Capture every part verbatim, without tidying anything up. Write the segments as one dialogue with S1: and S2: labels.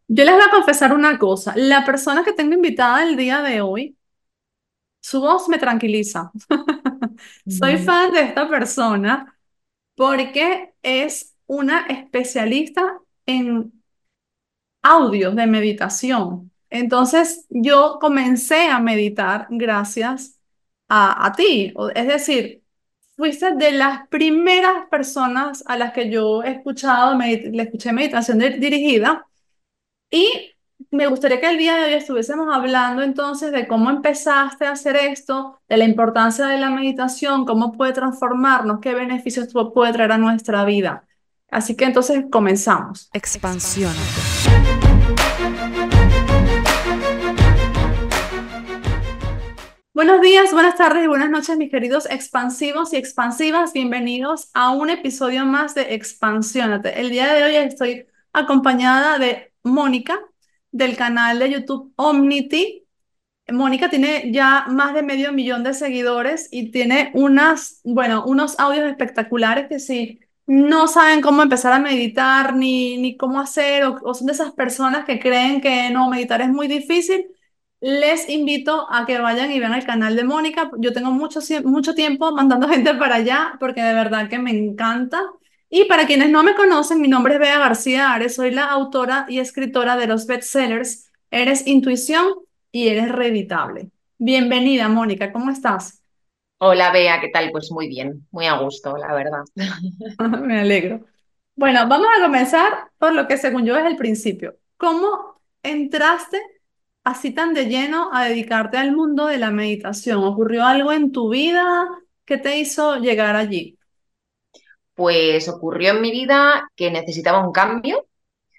S1: Yo les voy a confesar una cosa. La persona que tengo invitada el día de hoy, su voz me tranquiliza. Soy
S2: Ujú.
S1: fan de esta persona porque es una especialista en audios de meditación. Entonces, yo comencé a meditar gracias a, a ti. O- Es decir, fuiste de las primeras personas a las que yo he escuchado, medit- le escuché meditación di- dirigida. Y me gustaría que el día de hoy estuviésemos hablando entonces de cómo empezaste a hacer esto, de la importancia de la meditación, cómo puede transformarnos, qué beneficios pu- puede traer a nuestra vida. Así que entonces comenzamos.
S2: Expansiónate.
S1: Buenos días, buenas tardes y buenas noches, mis queridos expansivos y expansivas. Bienvenidos a un episodio más de Expansiónate. El día de hoy estoy acompañada de Mónica del canal de YouTube Omnity. Mónica tiene ya más de medio millón de seguidores y tiene unas, bueno, unos audios espectaculares que si no saben cómo empezar a meditar ni, ni cómo hacer o, o son de esas personas que creen que no, meditar es muy difícil, les invito a que vayan y vean el canal de Mónica. Yo tengo mucho, sie- mucho tiempo mandando gente para allá porque de verdad que me encanta. Y para quienes no me conocen, mi nombre es Bea García Ares, soy la autora y escritora de los bestsellers Eres Intuición y eres revitable. Bienvenida, Mónica, ¿cómo estás?
S2: Hola, Bea, ¿qué tal? Pues muy bien, muy a gusto, la verdad.
S1: Me alegro. Bueno, vamos a comenzar por lo que según yo es el principio. ¿Cómo entraste así tan de lleno a dedicarte al mundo de la meditación? ¿Ocurrió algo en tu vida que te hizo llegar allí?
S2: Pues ocurrió en mi vida que necesitaba un cambio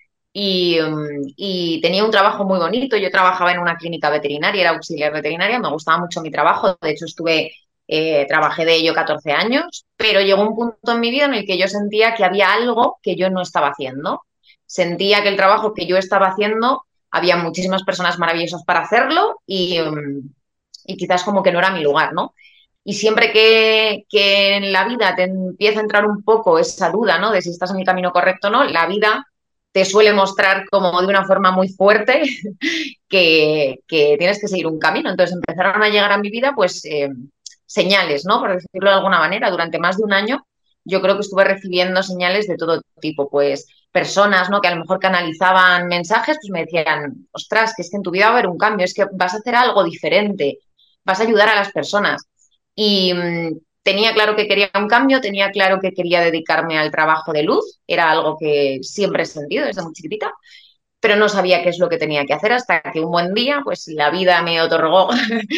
S2: y, mm, y tenía un trabajo muy bonito. Yo trabajaba en una clínica veterinaria, era auxiliar veterinaria, me gustaba mucho mi trabajo. De hecho, estuve, eh, trabajé de ello catorce años, pero llegó un punto en mi vida en el que yo sentía que había algo que yo no estaba haciendo. Sentía que el trabajo que yo estaba haciendo, había muchísimas personas maravillosas para hacerlo y, mm, y quizás como que no era mi lugar, ¿no? Y siempre que, que en la vida te empieza a entrar un poco esa duda, ¿no? De si estás en el camino correcto o no, la vida te suele mostrar como de una forma muy fuerte que, que tienes que seguir un camino. Entonces empezaron a llegar a mi vida, pues, eh, señales, ¿no? Por decirlo de alguna manera. Durante más de un año yo creo que estuve recibiendo señales de todo tipo, pues personas, ¿no? Que a lo mejor canalizaban mensajes, pues me decían, ostras, que es que en tu vida va a haber un cambio, es que vas a hacer algo diferente, vas a ayudar a las personas. Y mm, tenía claro que quería un cambio, tenía claro que quería dedicarme al trabajo de luz, era algo que siempre he sentido desde muy chiquitita, pero no sabía qué es lo que tenía que hacer hasta que un buen día, pues la vida me otorgó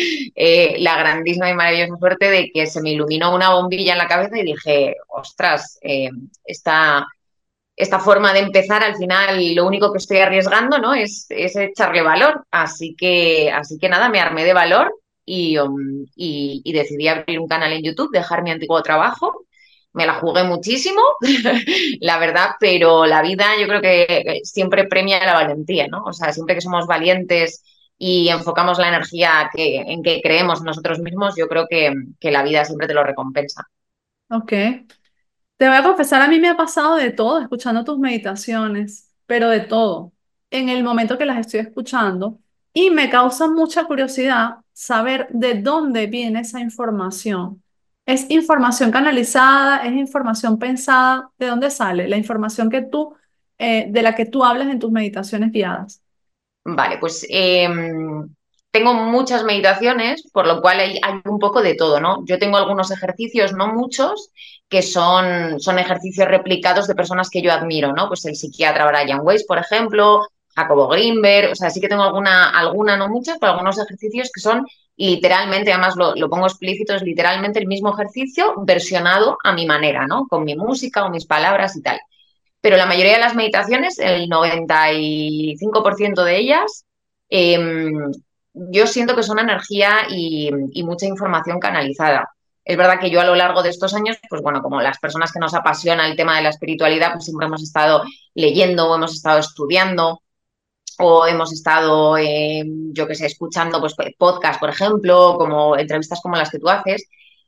S2: eh, la grandísima y maravillosa suerte de que se me iluminó una bombilla en la cabeza y dije, ostras, eh, esta, esta forma de empezar al final lo único que estoy arriesgando, ¿no? es, es echarle valor. Así que, así que nada, me armé de valor y, um, y, y decidí abrir un canal en YouTube, dejar mi antiguo trabajo. Me la jugué muchísimo, la verdad, pero la vida yo creo que siempre premia la valentía, ¿no? O sea, siempre que somos valientes y enfocamos la energía que, en que creemos nosotros mismos, yo creo que, que la vida siempre te lo recompensa.
S1: Ok. Te voy a confesar, a mí me ha pasado de todo escuchando tus meditaciones, pero de todo, en el momento que las estoy escuchando, y me causa mucha curiosidad saber de dónde viene esa información. ¿Es información canalizada? ¿Es información pensada? ¿De dónde sale la información que tú, eh, de la que tú hablas en tus meditaciones guiadas?
S2: Vale, pues eh, tengo muchas meditaciones, por lo cual hay, hay, un poco de todo, ¿no? Yo tengo algunos ejercicios, no muchos, que son, son ejercicios replicados de personas que yo admiro, ¿no? Pues el psiquiatra Brian Weiss, por ejemplo, Jacobo Greenberg, o sea, sí que tengo alguna, alguna, no muchas, pero algunos ejercicios que son literalmente, además lo, lo pongo explícito, es literalmente el mismo ejercicio versionado a mi manera, ¿no? Con mi música o mis palabras y tal. Pero la mayoría de las meditaciones, el noventa y cinco por ciento de ellas, eh, yo siento que son energía y, y, mucha información canalizada. Es verdad que yo a lo largo de estos años, pues bueno, como las personas que nos apasiona el tema de la espiritualidad, pues siempre hemos estado leyendo o hemos estado estudiando o hemos estado, eh, yo que sé, escuchando pues, podcasts, por ejemplo, como entrevistas como las que tú haces,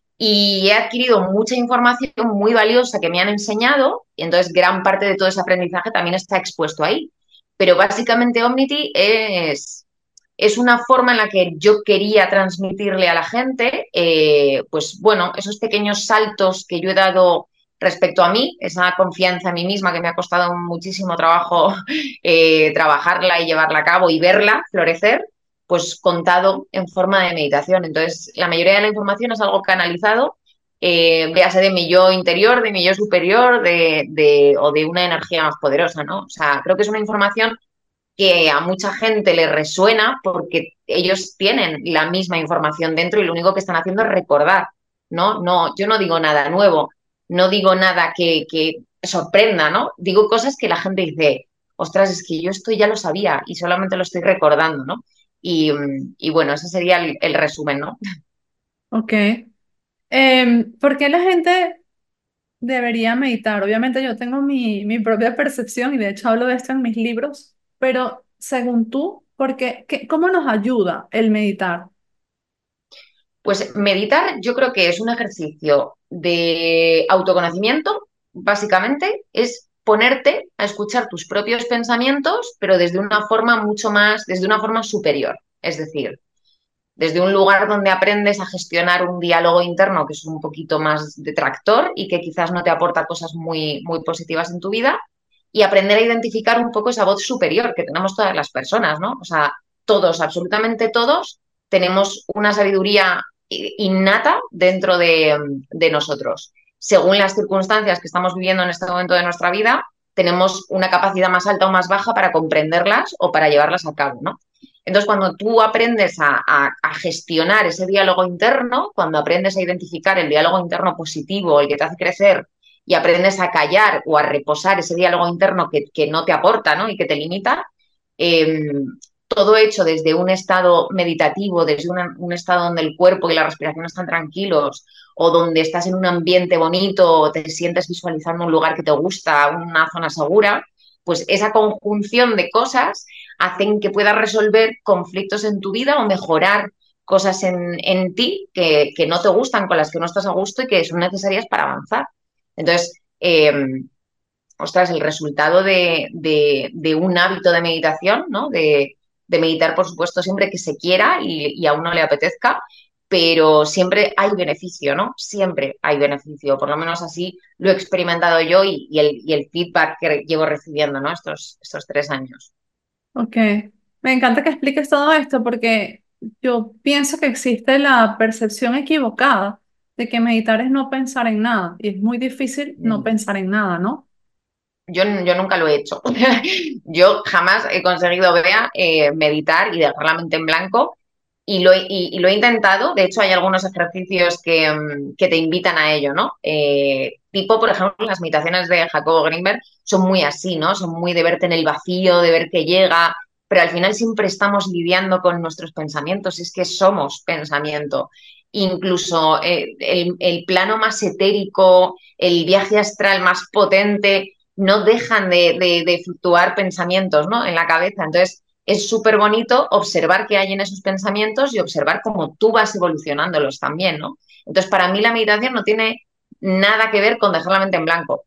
S2: y he adquirido mucha información muy valiosa que me han enseñado y entonces gran parte de todo ese aprendizaje también está expuesto ahí. Pero básicamente Omnity es, es una forma en la que yo quería transmitirle a la gente, eh, pues bueno, esos pequeños saltos que yo he dado respecto a mí, esa confianza en mí misma que me ha costado muchísimo trabajo eh, trabajarla y llevarla a cabo y verla florecer, pues contado en forma de meditación. Entonces, la mayoría de la información es algo canalizado, eh, véase de mi yo interior, de mi yo superior, de, de, o de una energía más poderosa, ¿no? O sea, creo que es una información que a mucha gente le resuena porque ellos tienen la misma información dentro y lo único que están haciendo es recordar, ¿no? No, yo no digo nada nuevo, no digo nada que, que sorprenda, ¿no? Digo cosas que la gente dice, ostras, es que yo esto ya lo sabía y solamente lo estoy recordando, ¿no? Y, y bueno, ese sería el, el resumen, ¿no?
S1: Ok. Em, ¿por qué la gente debería meditar? Obviamente yo tengo mi, mi propia percepción y de hecho hablo de esto en mis libros, pero según tú, ¿por qué, qué- cómo nos ayuda el meditar?
S2: Pues meditar yo creo que es un ejercicio de autoconocimiento, básicamente, es ponerte a escuchar tus propios pensamientos, pero desde una forma mucho más, desde una forma superior. Es decir, desde un lugar donde aprendes a gestionar un diálogo interno que es un poquito más detractor y que quizás no te aporta cosas muy, muy positivas en tu vida, y aprender a identificar un poco esa voz superior que tenemos todas las personas, ¿no? O sea, todos, absolutamente todos, tenemos una sabiduría innata dentro de, de nosotros. Según las circunstancias que estamos viviendo en este momento de nuestra vida, tenemos una capacidad más alta o más baja para comprenderlas o para llevarlas a cabo, ¿no? Entonces, cuando tú aprendes a, a, a, gestionar ese diálogo interno, cuando aprendes a identificar el diálogo interno positivo, el que te hace crecer, y aprendes a callar o a reposar ese diálogo interno que, que no te aporta, ¿no? Y que te limita, eh, todo hecho desde un estado meditativo, desde una, un estado donde el cuerpo y la respiración están tranquilos, o donde estás en un ambiente bonito, te sientes visualizando un lugar que te gusta, una zona segura, pues esa conjunción de cosas hacen que puedas resolver conflictos en tu vida o mejorar cosas en, en ti que, que, no te gustan, con las que no estás a gusto y que son necesarias para avanzar. Entonces, eh, ostras, el resultado de, de, de, un hábito de meditación, ¿no? De, de, meditar, por supuesto, siempre que se quiera y, y a uno le apetezca, pero siempre hay beneficio, ¿no? Siempre hay beneficio, por lo menos así lo he experimentado yo y, y, el, y el feedback que llevo recibiendo, ¿no? Estos, estos tres años.
S1: Ok, me encanta que expliques todo esto porque yo pienso que existe la percepción equivocada de que meditar es no pensar en nada y es muy difícil no
S2: Mm.
S1: pensar en nada, ¿no?
S2: Yo, yo nunca lo he hecho. Yo jamás he conseguido, Bea, eh, meditar y dejar la mente en blanco y lo, he- y, y lo he intentado. De hecho, hay algunos ejercicios que, mm, que te invitan a ello, ¿no? Eh, tipo, por ejemplo, las meditaciones de Jacobo Greenberg son muy así, ¿no? Son muy de verte en el vacío, de ver que llega, pero al final siempre estamos lidiando con nuestros pensamientos, es que somos pensamiento. Incluso eh, el, el plano más etérico, el viaje astral más potente no dejan de, de, de fluctuar pensamientos, ¿no? En la cabeza. Entonces, es súper bonito observar qué hay en esos pensamientos y observar cómo tú vas evolucionándolos también, ¿no? Entonces, para mí la meditación no tiene nada que ver con dejar la mente en blanco.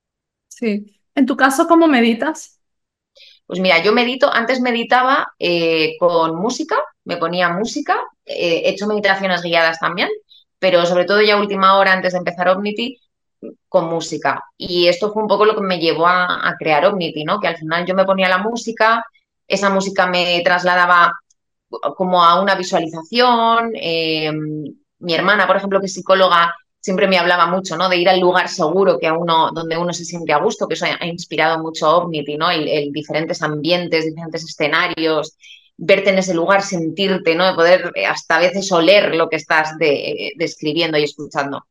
S1: Sí. En tu caso, ¿cómo meditas?
S2: Pues mira, yo medito, antes meditaba eh, con música, me ponía música, eh, he hecho meditaciones guiadas también, pero sobre todo ya última hora antes de empezar Omnity, con música. Y esto fue un poco lo que me llevó a, a crear Omnity, ¿no? Que al final yo me ponía la música, esa música me trasladaba como a una visualización. Eh, mi hermana, por ejemplo, que es psicóloga, siempre me hablaba mucho, ¿no? De ir al lugar seguro que a uno, donde uno se siente a gusto, que eso ha, ha inspirado mucho a Omnity, ¿no? El, el diferentes ambientes, diferentes escenarios, verte en ese lugar, sentirte, ¿no? De poder hasta a veces oler lo que estás de, describiendo y escuchando.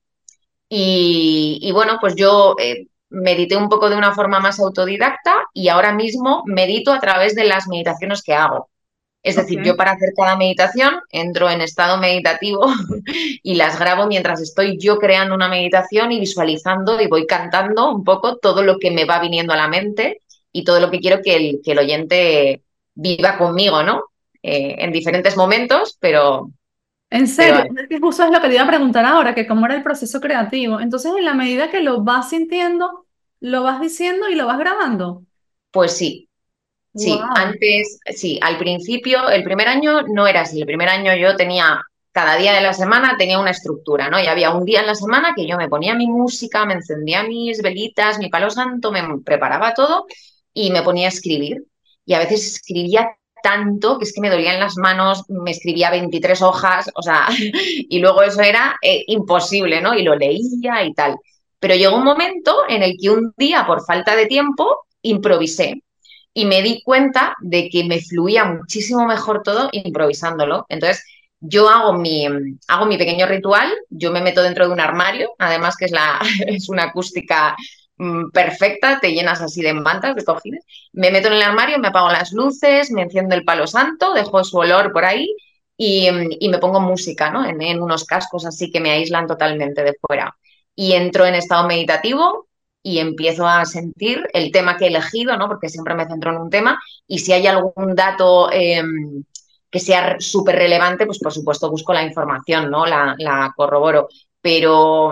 S2: Y, y bueno, pues yo eh, medité un poco de una forma más autodidacta y ahora mismo medito a través de las meditaciones que hago. Es decir, yo
S1: Ok.
S2: para hacer cada meditación entro en estado meditativo y las grabo mientras estoy yo creando una meditación y visualizando y voy cantando un poco todo lo que me va viniendo a la mente y todo lo que quiero que el, que el oyente viva conmigo, ¿no? Eh, en diferentes momentos, pero,
S1: En
S2: pero
S1: serio, es que justo es lo que te iba a preguntar ahora, que cómo era el proceso creativo. Entonces, en la medida que lo vas sintiendo, lo vas diciendo y lo vas grabando.
S2: pues sí. Sí,
S1: Wow.
S2: antes, sí, al principio, el primer año no era así. El primer año yo tenía, cada día de la semana tenía una estructura, ¿no? Y había un día en la semana que yo me ponía mi música, me encendía mis velitas, mi palo santo, me preparaba todo y me ponía a escribir. Y a veces escribía tanto que es que me dolían las manos, me escribía veintitrés hojas, o sea, y luego eso era eh, imposible, ¿no? Y lo leía y tal. Pero llegó un momento en el que un día, por falta de tiempo, improvisé y me di cuenta de que me fluía muchísimo mejor todo improvisándolo. Entonces, yo hago mi, hago mi pequeño ritual, yo me meto dentro de un armario, además que es, la, es una acústica mm, perfecta, te llenas así de mantas, de cojines, me meto en el armario, me apago las luces, me enciendo el palo santo, dejo su olor por ahí y, y me pongo música, ¿no? En, en unos cascos así que me aíslan totalmente de fuera. Y entro en estado meditativo y empiezo a sentir el tema que he elegido, ¿no? Porque siempre me centro en un tema y si hay algún dato eh, que sea súper relevante, pues por supuesto busco la información, ¿no? La, la corroboro. Pero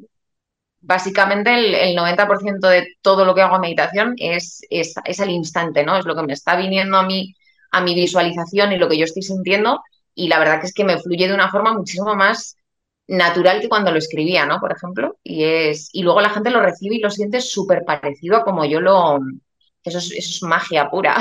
S2: básicamente el, el noventa por ciento de todo lo que hago en meditación es, es, es al instante, ¿no? Es lo que me está viniendo a mí, a mi visualización y lo que yo estoy sintiendo y la verdad que es que me fluye de una forma muchísimo más natural que cuando lo escribía, ¿no? Por ejemplo, y es y luego la gente lo recibe y lo siente súper parecido a como yo lo... Eso es, eso es magia pura.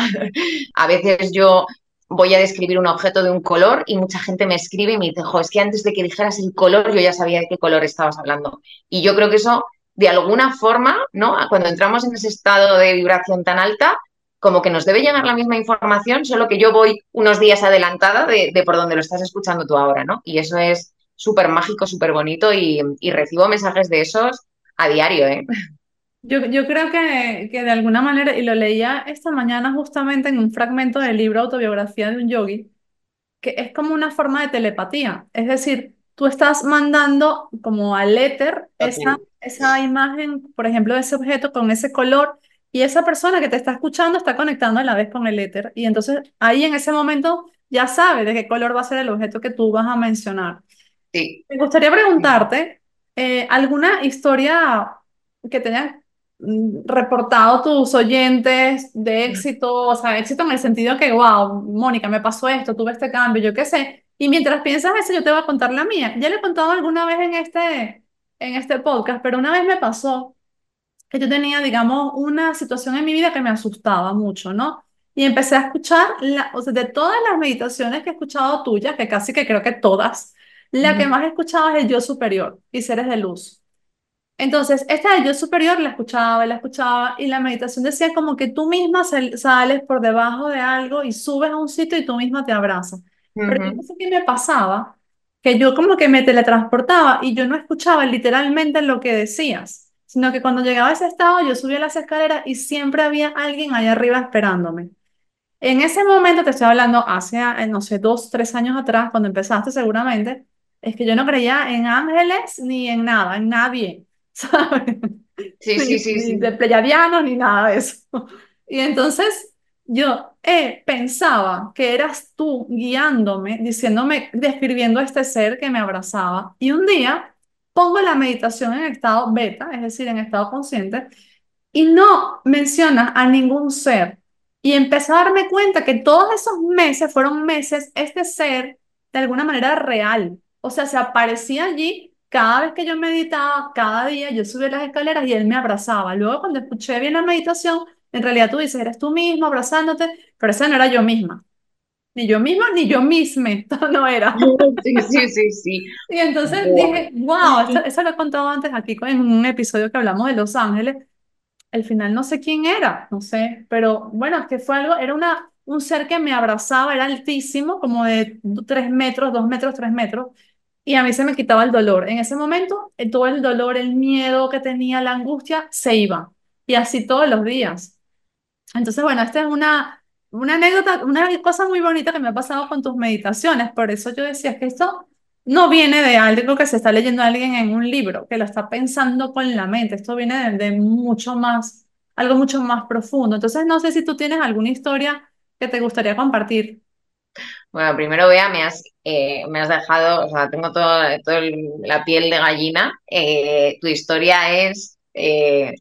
S2: A veces yo voy a describir un objeto de un color y mucha gente me escribe y me dice, jo, es que antes de que dijeras el color yo ya sabía de qué color estabas hablando. Y yo creo que eso, de alguna forma, ¿no? Cuando entramos en ese estado de vibración tan alta, como que nos debe llegar la misma información, solo que yo voy unos días adelantada de, de por donde lo estás escuchando tú ahora, ¿no? Y eso es súper mágico, súper bonito y, y recibo mensajes de esos a diario, ¿eh?
S1: Yo, yo creo que, que de alguna manera, y lo leía esta mañana justamente en un fragmento del libro Autobiografía de un Yogi, que es como una forma de telepatía. Es decir, tú estás mandando como al éter esa,
S2: Total.
S1: esa imagen, por ejemplo, de ese objeto con ese color, y esa persona que te está escuchando está conectando a la vez con el éter. Y entonces ahí en ese momento ya sabe de qué color va a ser el objeto que tú vas a mencionar.
S2: Sí.
S1: Me gustaría preguntarte, eh, ¿alguna historia que te hayan mm, reportado tus oyentes de éxito? O sea, éxito en el sentido que, wow, Mónica, me pasó esto, tuve este cambio, yo qué sé. Y mientras piensas eso, yo te voy a contar la mía. Ya le he contado alguna vez en este, en este podcast, pero una vez me pasó que yo tenía, digamos, una situación en mi vida que me asustaba mucho, ¿no? Y empecé a escuchar, la, o sea, de todas las meditaciones que he escuchado tuyas, que casi que creo que todas, la que más he escuchado es el yo superior y seres de luz. Entonces, esta del yo superior la escuchaba y la escuchaba y la meditación decía como que tú misma sal- sales por debajo de algo y subes a un sitio y tú misma te abrazas. Pero yo no
S2: Ujú,
S1: sé qué me pasaba, que yo como que me teletransportaba y yo no escuchaba literalmente lo que decías, sino que cuando llegaba a ese estado yo subía las escaleras y siempre había alguien allá arriba esperándome. En ese momento, te estoy hablando hace, eh, no sé, dos, tres años atrás, cuando empezaste seguramente, es que yo no creía en ángeles ni en nada, en nadie, ¿sabes?
S2: sí,
S1: Ni,
S2: sí, sí,
S1: ni de
S2: sí.
S1: pleyadianos ni nada de eso. Y entonces yo eh, pensaba que eras tú guiándome, diciéndome, describiendo a este ser que me abrazaba. Y un día pongo la meditación en estado beta, es decir, en estado consciente, y no menciona a ningún ser. Y empecé a darme cuenta que todos esos meses fueron meses, este ser de alguna manera real. O sea, se aparecía allí cada vez que yo meditaba, cada día yo subía las escaleras y él me abrazaba. Luego, cuando escuché bien la meditación, en realidad tú dices, eres tú mismo abrazándote, pero esa no era yo misma. Ni yo misma, ni yo misma. Esto no era.
S2: Sí, sí, sí, sí.
S1: Y entonces
S2: Buah.
S1: dije, wow, esto, eso lo he contado antes aquí en un episodio que hablamos de Los Ángeles. Al final no sé quién era, no sé, pero bueno, es que fue algo, era una, un ser que me abrazaba, era altísimo, como de tres metros, dos metros, tres metros, y a mí se me quitaba el dolor. En ese momento, eh, todo el dolor, el miedo que tenía, la angustia, se iba. Y así todos los días. Entonces, bueno, esta es una, una anécdota, una cosa muy bonita que me ha pasado con tus meditaciones. Por eso yo decía que esto no viene de algo que se está leyendo alguien en un libro, que lo está pensando con la mente. Esto viene de, de mucho más, algo mucho más profundo. Entonces, no sé si tú tienes alguna historia que te gustaría compartir.
S2: Bueno, primero, Bea, me has, eh, me has dejado, o sea, tengo todo, todo el- la piel de gallina. Eh, tu historia es eh,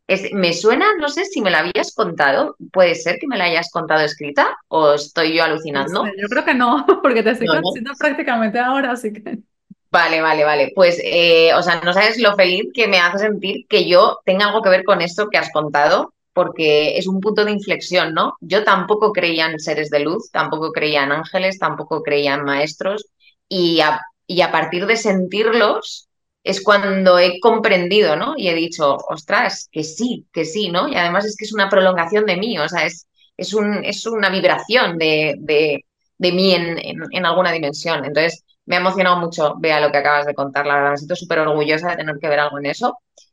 S2: Es, me suena, no sé si me la habías contado. Puede ser que me la hayas contado escrita o estoy yo
S1: No sé,
S2: alucinando.
S1: yo creo que no, porque te estoy
S2: No, no.
S1: conociendo prácticamente ahora, así que...
S2: Vale, vale, vale. Pues, eh, o sea, no sabes lo feliz que me hace sentir que yo tenga algo que ver con esto que has contado, porque es un punto de inflexión, ¿no? Yo tampoco creía en seres de luz, tampoco creía en ángeles, tampoco creía en maestros, y a, y a partir de sentirlos es cuando he comprendido, ¿no? Y he dicho, ostras, que sí, que sí, ¿no? Y además es que es una prolongación de mí, o sea, es, es un, es una vibración de, de, de mí en, en, en alguna dimensión. Entonces, me ha emocionado mucho, Bea, lo que acabas de contar. La verdad, me siento súper orgullosa de tener que ver algo en eso.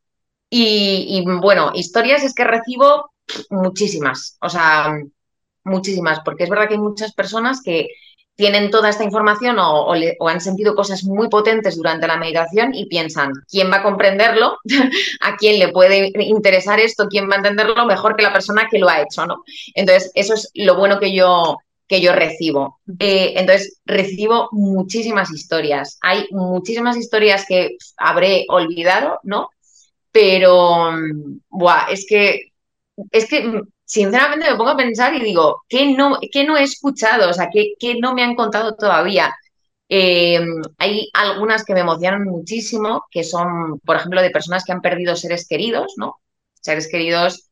S2: Y, y, bueno, historias es que recibo muchísimas, o sea, muchísimas, porque es verdad que hay muchas personas que tienen toda esta información o, o, le, o han sentido cosas muy potentes durante la meditación y piensan, ¿quién va a comprenderlo? ¿A quién le puede interesar esto? ¿Quién va a entenderlo mejor que la persona que lo ha hecho, ¿no? Entonces, eso es lo bueno que yo, que yo recibo. Eh, entonces, recibo muchísimas historias. Hay muchísimas historias que habré olvidado, ¿no? Pero, buah, es que, es que sinceramente me pongo a pensar y digo, ¿qué no, qué no he escuchado? O sea, ¿qué, qué no me han contado todavía? Eh, hay algunas que me emocionan muchísimo, que son, por ejemplo, de personas que han perdido seres queridos, ¿no? Seres queridos,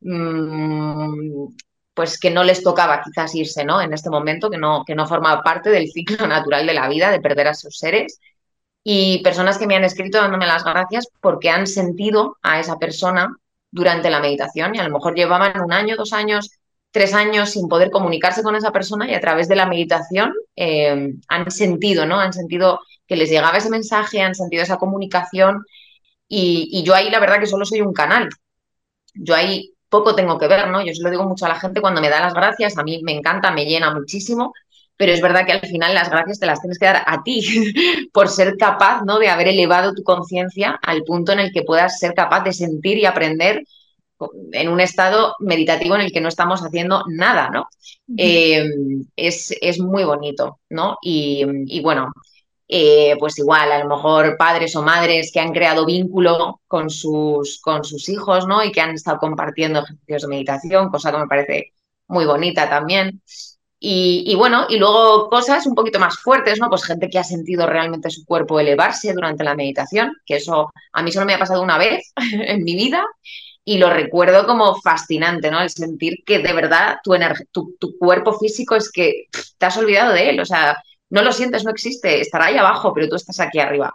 S2: mmm, pues que no les tocaba quizás irse, ¿no? En este momento, que no, que no formaba parte del ciclo natural de la vida, de perder a sus seres y personas que me han escrito dándome las gracias porque han sentido a esa persona durante la meditación y a lo mejor llevaban un año, dos años, tres años sin poder comunicarse con esa persona y a través de la meditación eh, han sentido, ¿no? Han sentido que les llegaba ese mensaje, han sentido esa comunicación y, y yo ahí la verdad que solo soy un canal. Yo ahí poco tengo que ver, ¿no? Yo se lo digo mucho a la gente cuando me da las gracias, a mí me encanta, me llena muchísimo, pero es verdad que al final las gracias te las tienes que dar a ti por ser capaz, ¿no? De haber elevado tu conciencia al punto en el que puedas ser capaz de sentir y aprender en un estado meditativo en el que no estamos haciendo nada, ¿no?
S1: Ujú.
S2: Eh, es, es, muy bonito, ¿no? Y, y bueno, eh, pues igual, a lo mejor padres o madres que han creado vínculo con sus, con sus hijos, ¿no? Y que han estado compartiendo ejercicios de meditación, cosa que me parece muy bonita también. Y, y, bueno, y luego cosas un poquito más fuertes, ¿no? Pues gente que ha sentido realmente su cuerpo elevarse durante la meditación, que eso a mí solo me ha pasado una vez en mi vida y lo recuerdo como fascinante, ¿no? El sentir que de verdad tu, tu, tu cuerpo físico es que pff, te has olvidado de él, o sea, no lo sientes, no existe, estará ahí abajo, pero tú estás aquí arriba.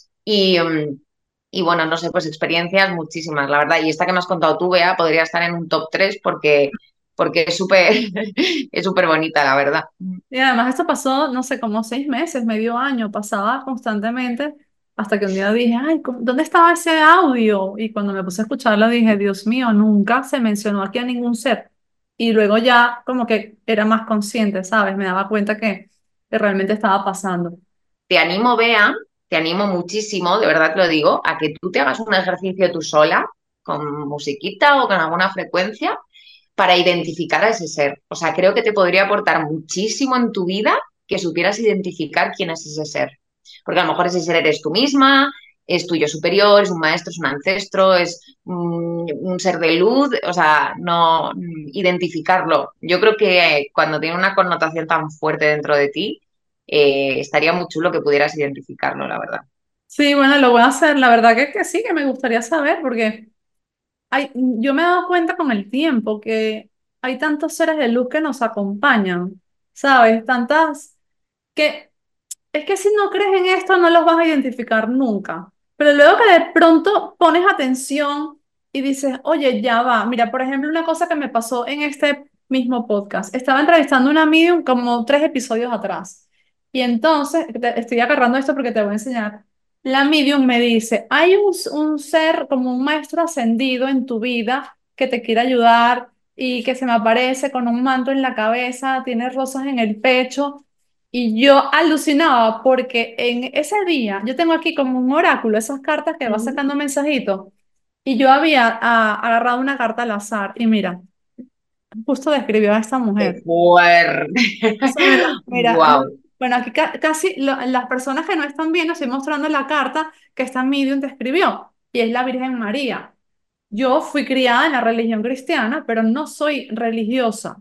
S2: Y, um, y bueno, no sé, pues experiencias muchísimas, la verdad. Y esta que me has contado tú, Bea, podría estar en un top tres porque, porque es súper es súper bonita, la verdad.
S1: Y además esto pasó, no sé, como seis meses, medio año, pasaba constantemente, hasta que un día dije, ay, ¿cómo- ¿dónde estaba ese audio? Y cuando me puse a escucharlo dije, Dios mío, nunca se mencionó aquí a ningún ser. Y luego ya como que era más consciente, ¿sabes? Me daba cuenta que, que realmente estaba pasando.
S2: Te animo, Bea, te animo muchísimo, de verdad te lo digo, a que tú te hagas un ejercicio tú sola, con musiquita o con alguna frecuencia, para identificar a ese ser. O sea, creo que te podría aportar muchísimo en tu vida que supieras identificar quién es ese ser. Porque a lo mejor ese ser eres tú misma, es tuyo superior, es un maestro, es un ancestro, es mm, un ser de luz, o sea, no mm, identificarlo. Yo creo que cuando tiene una connotación tan fuerte dentro de ti, eh, estaría muy chulo que pudieras identificarlo, la verdad.
S1: Sí, bueno, lo voy a hacer. La verdad que, que sí, que me gustaría saber, porque hay, yo me he dado cuenta con el tiempo que hay tantos seres de luz que nos acompañan, ¿sabes? Tantas que es que si no crees en esto no los vas a identificar nunca. Pero luego que de pronto pones atención y dices, oye, ya va. Mira, por ejemplo, una cosa que me pasó en este mismo podcast. Estaba entrevistando a una medium como tres episodios atrás. Y entonces, te- estoy agarrando esto porque te voy a enseñar. La medium me dice, hay un, un ser como un maestro ascendido en tu vida que te quiere ayudar y que se me aparece con un manto en la cabeza, tiene rosas en el pecho. Y yo alucinaba porque en ese día, yo tengo aquí como un oráculo, esas cartas que va
S2: Mm.
S1: sacando mensajitos, y yo había ah, agarrado una carta al azar, y mira, justo describió a esta
S2: ¡Qué
S1: mujer.
S2: fuerte!
S1: O sea, mira, mira, lo-
S2: ¡Wow!
S1: bueno, aquí ca- casi lo- las personas que no están viendo, estoy mostrando la carta que esta medium te escribió, y es la Virgen María. yo fui criada en la religión cristiana, pero no soy religiosa.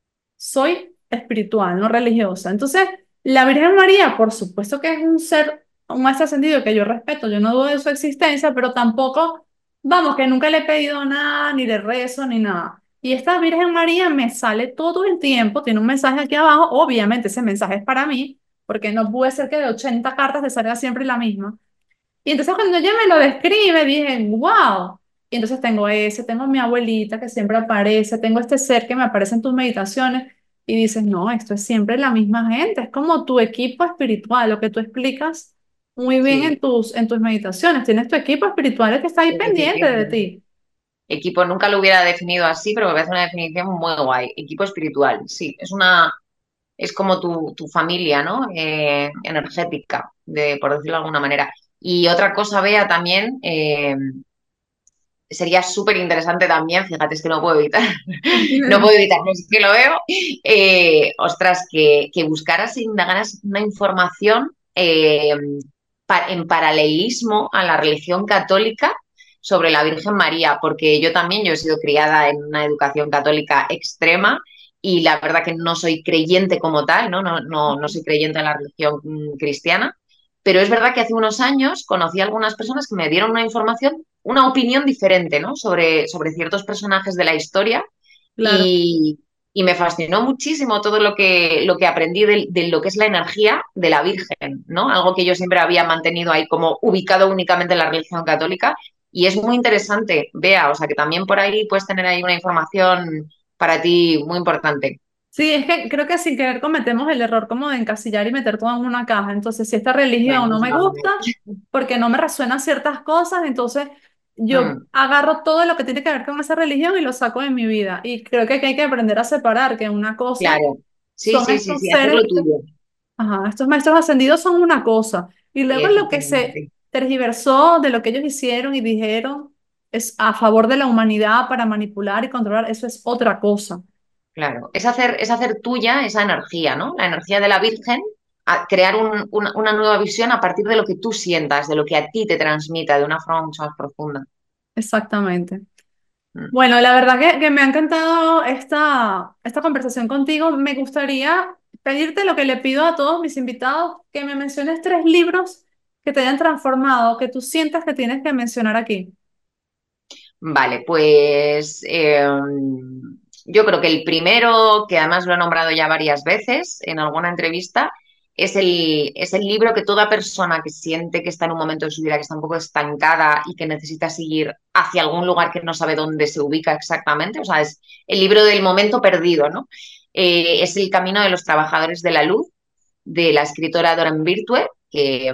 S1: Soy espiritual, no religiosa. Entonces, la Virgen María, por supuesto que es un ser, un maestro ascendido que yo respeto, yo no dudo de su existencia, pero tampoco, vamos, que nunca le he pedido nada, ni le rezo, ni nada. Y esta Virgen María me sale todo el tiempo, tiene un mensaje aquí abajo, obviamente ese mensaje es para mí, porque no puede ser que de ochenta cartas te salga siempre la misma. Y entonces cuando ella me lo describe, dije, wow. Y entonces tengo ese, tengo mi abuelita que siempre aparece, tengo este ser que me aparece en tus meditaciones y dices, no, esto es siempre la misma gente, es como tu equipo espiritual, lo que tú explicas muy bien en
S2: Sí,
S1: tus, en tus meditaciones. Tienes tu equipo espiritual que está ahí pendiente de
S2: efectivamente.
S1: ti.
S2: Equipo, nunca lo hubiera definido así, pero me parece una definición muy guay. Equipo espiritual, sí, es una, es como tu, tu familia, ¿no? Eh, energética, de, por decirlo de alguna manera. Y otra cosa, Bea, también, eh, sería súper interesante también, fíjate, es que no puedo evitar, no puedo evitarlo, es que lo veo, eh, ostras, que, que buscaras e indagaras una información eh, pa- en paralelismo a la religión católica sobre la Virgen María, porque yo también, yo he sido criada en una educación católica extrema y la verdad que no soy creyente como tal, ¿no? No, no, no soy creyente en la religión mm, cristiana, pero es verdad que hace unos años conocí a algunas personas que me dieron una información, una opinión diferente, ¿no? Sobre, sobre ciertos personajes de la historia
S1: Claro.
S2: y, y me fascinó muchísimo todo lo que, lo que aprendí de, de lo que es la energía de la Virgen, ¿no? Algo que yo siempre había mantenido ahí como ubicado únicamente en la religión católica. Y es muy interesante, Bea, o sea que también por ahí puedes tener ahí una información para ti muy importante.
S1: Sí, es que creo que sin querer cometemos el error como de encasillar y meter todo en una caja. Entonces, si esta religión
S2: Bueno,
S1: no
S2: eso
S1: me
S2: también.
S1: gusta, porque no me resuenan ciertas cosas, entonces yo
S2: Mm,
S1: agarro todo lo que tiene que ver con esa religión y lo saco de mi vida. Y creo que aquí hay que aprender a separar que una cosa
S2: claro. Sí,
S1: son
S2: sí, sí,
S1: estos
S2: sí, hacer lo
S1: seres,
S2: tuyo.
S1: ajá, estos maestros ascendidos son una cosa. Y
S2: Sí,
S1: luego lo que se
S2: efectivamente.
S1: tergiversó de lo que ellos hicieron y dijeron es a favor de la humanidad para manipular y controlar, eso es otra cosa.
S2: Claro, es hacer, es hacer tuya esa energía, ¿no? La energía de la Virgen, a crear un- una, una nueva visión a partir de lo que tú sientas, de lo que a ti te transmita de una forma mucho más profunda.
S1: Exactamente.
S2: Mm.
S1: Bueno, la verdad que, que me ha encantado esta, esta conversación contigo. Me gustaría pedirte lo que le pido a todos mis invitados, que me menciones tres libros que te hayan transformado, que tú sientas que tienes que mencionar aquí.
S2: Vale, pues eh, yo creo que el primero, que además lo he nombrado ya varias veces en alguna entrevista, es el, es el libro que toda persona que siente que está en un momento de su vida que está un poco estancada y que necesita seguir hacia algún lugar que no sabe dónde se ubica exactamente, o sea, es el libro del momento perdido, ¿no? Eh, es El camino de los trabajadores de la luz, de la escritora Doran Virtue, que,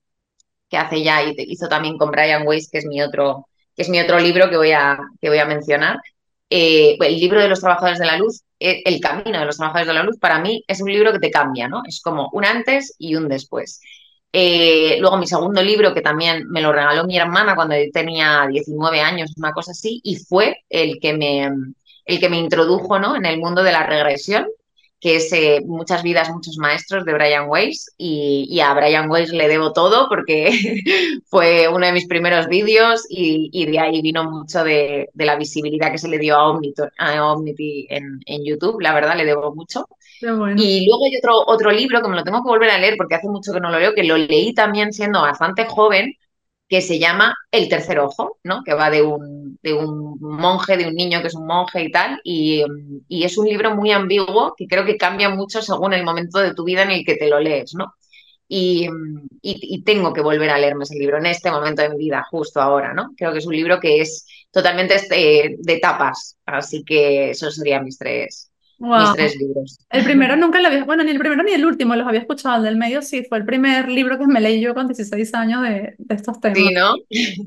S2: que hace ya y hizo también con Brian Weiss, que es mi otro, que es mi otro libro que voy a, que voy a mencionar. Eh, el libro de los trabajadores de la luz, eh, El camino de los trabajadores de la luz, para mí es un libro que te cambia, ¿no? Es como un antes y un después. Eh, luego mi segundo libro, que también me lo regaló mi hermana cuando yo tenía diecinueve años, una cosa así, y fue el que me, el que me introdujo, ¿no? En el mundo de la regresión, que es eh, Muchas vidas, muchos maestros de Brian Weiss, y, y a Brian Weiss le debo todo porque fue uno de mis primeros vídeos y, y de ahí vino mucho de, de, la visibilidad que se le dio a Omnity, a Omnity en, en, YouTube, la verdad le debo mucho.
S1: Qué bueno.
S2: Y luego hay otro, otro libro que me lo tengo que volver a leer porque hace mucho que no lo leo, que lo leí también siendo bastante joven, que se llama El tercer ojo, ¿no? Que va de un, de un monje, de un niño que es un monje y tal, y, y es un libro muy ambiguo que creo que cambia mucho según el momento de tu vida en el que te lo lees, ¿no? Y, y, y, tengo que volver a leerme ese libro en este momento de mi vida, justo ahora, ¿no? Creo que es un libro que es totalmente este, de tapas, así que esos serían mis tres, mis
S1: Wow.
S2: tres libros.
S1: El primero nunca lo había, bueno, ni el primero ni el último los había escuchado. El del medio sí, fue el primer libro que me leí yo con dieciséis años de, de estos
S2: Sí,
S1: temas.
S2: ¿no?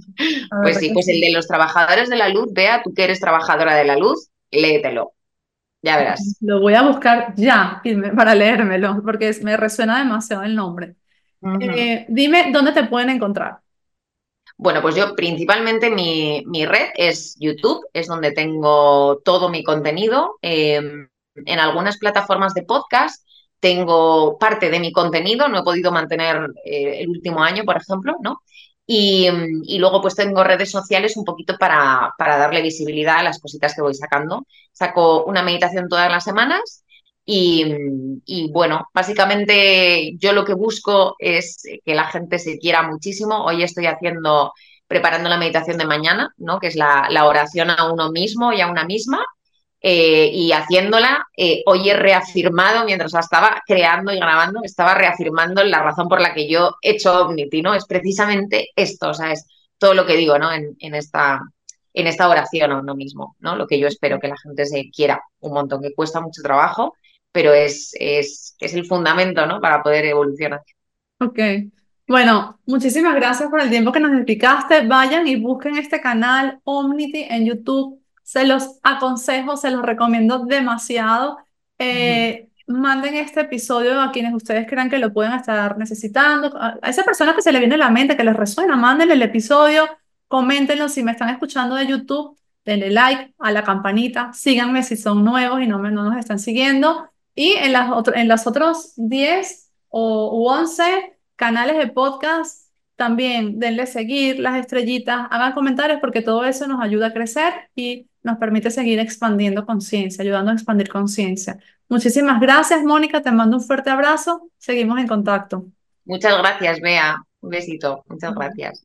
S1: La
S2: Pues
S1: verdad
S2: sí,
S1: que
S2: pues el
S1: sí.
S2: de los trabajadores de la luz, vea, tú que eres trabajadora de la luz, léetelo, ya verás.
S1: Lo voy a buscar ya y me- para leérmelo, porque es- me resuena demasiado el nombre.
S2: Ujú.
S1: Eh, dime dónde te pueden encontrar.
S2: Bueno, pues yo principalmente mi, mi red es YouTube, es donde tengo todo mi contenido. Eh, en algunas plataformas de podcast tengo parte de mi contenido, no he podido mantener eh, el último año, por ejemplo, ¿no? Y, y luego pues tengo redes sociales un poquito para, para darle visibilidad a las cositas que voy sacando. Saco una meditación todas las semanas y, y, bueno, básicamente yo lo que busco es que la gente se quiera muchísimo. Hoy estoy haciendo, preparando la meditación de mañana, ¿no? Que es la, la oración a uno mismo y a una misma. Eh, y haciéndola, eh, hoy he reafirmado, mientras la estaba creando y grabando, estaba reafirmando la razón por la que yo he hecho Omnity, ¿no? Es precisamente esto, o sea, es todo lo que digo, ¿no? En, en esta, en esta oración a uno mismo, ¿no? Lo que yo espero que la gente se quiera un montón, que cuesta mucho trabajo, pero es, es, es el fundamento, ¿no? Para poder evolucionar.
S1: Ok. Bueno, muchísimas gracias por el tiempo que nos explicaste. Vayan y busquen este canal Omnity en YouTube. Se los aconsejo, se los recomiendo demasiado.
S2: Ujú.
S1: Eh, manden este episodio a quienes ustedes crean que lo pueden estar necesitando. A a esas personas que se les viene a la mente, que les resuena, mándenle el episodio, coméntenlo si me están escuchando de YouTube, denle like a la campanita, síganme si son nuevos y no, me, no nos están siguiendo. Y en las, otro- en las otros diez o u once canales de podcast, también denle seguir, las estrellitas, hagan comentarios porque todo eso nos ayuda a crecer y nos permite seguir expandiendo conciencia, ayudando a expandir conciencia. Muchísimas gracias, Mónica, te mando un fuerte abrazo, seguimos en contacto.
S2: Muchas gracias, Bea. Un besito. Muchas gracias.